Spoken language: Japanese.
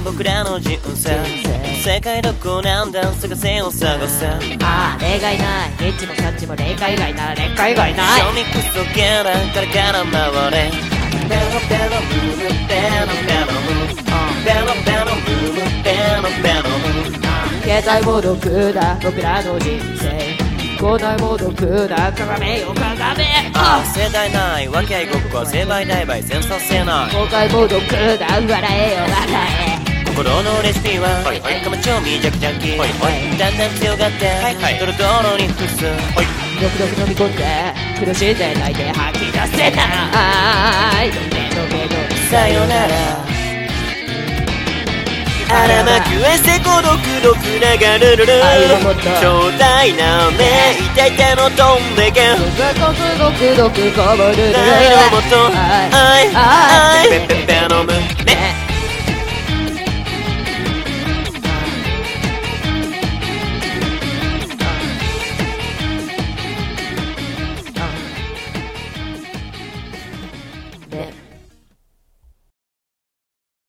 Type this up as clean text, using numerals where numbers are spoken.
僕らの人生世界どこなんだ探せを探せああ例外ないエッチもキャッチも例外以外なら例外以外ない賞味クソゲラから回れベロベロムームベロベロムーベロベロムームベロベロム携帯も毒だ僕らの人生交代も毒だ鏡よ鏡世代ない分け合いごっこ成敗代売戦争せない公開も毒だ笑えよ笑え心のレシピはかまちょみじゃくじゃきだんだん強がってドロドロに伏すドクドク飲み込んで苦しんで泣いて吐き出せないさよなら荒まく汗孤独毒流るるる壮大な目痛い手の飛んでけドクドクこぼるる愛のもと愛ペペペ飲む